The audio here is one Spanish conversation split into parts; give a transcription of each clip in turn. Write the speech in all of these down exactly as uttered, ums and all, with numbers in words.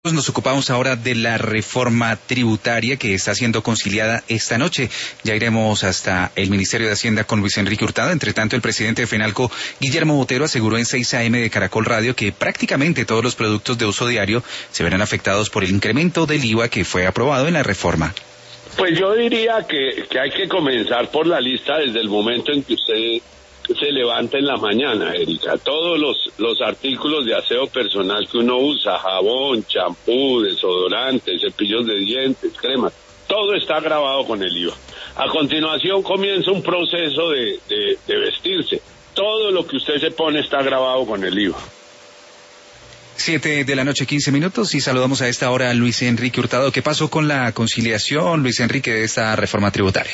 Nos ocupamos ahora de la reforma tributaria que está siendo conciliada esta noche. Ya iremos hasta el Ministerio de Hacienda con Luis Enrique Hurtado. Entre tanto, el presidente de FENALCO, Guillermo Botero, aseguró en seis A M de Caracol Radio que prácticamente todos los productos de uso diario se verán afectados por el incremento del I V A que fue aprobado en la reforma. Pues yo diría que, que hay que comenzar por la lista desde el momento en que usted se levanta en la mañana, Erika. Todos los, los artículos de aseo personal que uno usa, jabón, champú, desodorante, cepillos de dientes, cremas, todo está grabado con el I V A. A continuación comienza un proceso de, de, de vestirse. Todo lo que usted se pone está grabado con el I V A. Siete de la noche, quince minutos, y saludamos a esta hora a Luis Enrique Hurtado. ¿Qué pasó con la conciliación, Luis Enrique, de esta reforma tributaria?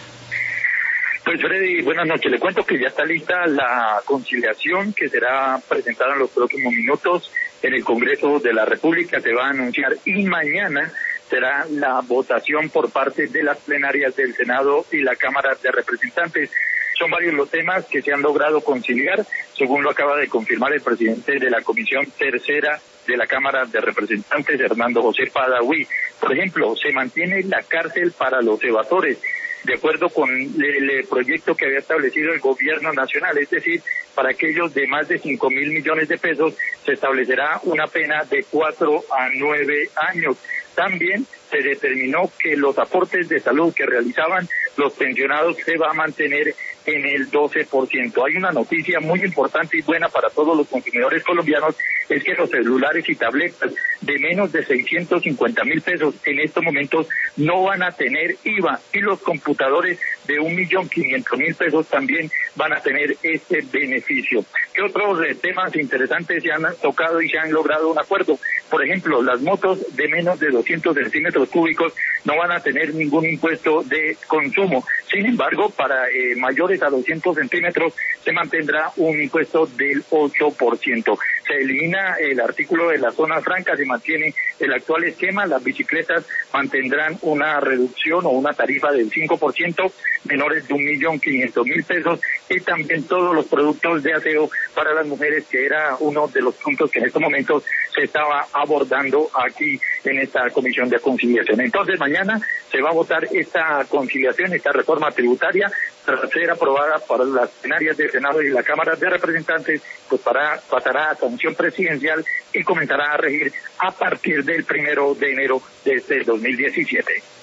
Pues Freddy, buenas noches. Le cuento que ya está lista la conciliación que será presentada en los próximos minutos en el Congreso de la República. Se va a anunciar y mañana será la votación por parte de las plenarias del Senado y la Cámara de Representantes. Son varios los temas que se han logrado conciliar, según lo acaba de confirmar el presidente de la Comisión Tercera de la Cámara de Representantes, Hernando José Padaví. Por ejemplo, se mantiene la cárcel para los evasores, de acuerdo con el, el proyecto que había establecido el gobierno nacional, es decir, para aquellos de más de cinco mil millones de pesos se establecerá una pena de cuatro a nueve años. También se determinó que los aportes de salud que realizaban los pensionados se va a mantener en el doce por ciento. Hay una noticia muy importante y buena para todos los consumidores colombianos, es que los celulares y tabletas de menos de seiscientos cincuenta mil pesos en estos momentos no van a tener I V A, y los computadores de un millón quinientos mil pesos también van a tener este beneficio. ¿Qué otros eh, temas interesantes se han tocado y se han logrado un acuerdo? Por ejemplo, las motos de menos de doscientos centímetros cúbicos no van a tener ningún impuesto de consumo. Sin embargo, para eh, mayores a doscientos centímetros se mantendrá un impuesto del ocho por ciento. Se elimina el artículo de las zonas francas, se mantiene el actual esquema. Las bicicletas mantendrán una reducción o una tarifa del cinco por ciento, menores de un millón quinientos mil pesos, y también todos los productos de aseo para las mujeres, que era uno de los puntos que en estos momentos se estaba abordando aquí en esta comisión de conciliación. Entonces mañana se va a votar esta conciliación, esta reforma tributaria, tras ser aprobada por las plenarias del Senado y la Cámara de Representantes, pues para, pasará a sanción presidencial y comenzará a regir a partir del primero de enero de este dos mil diecisiete.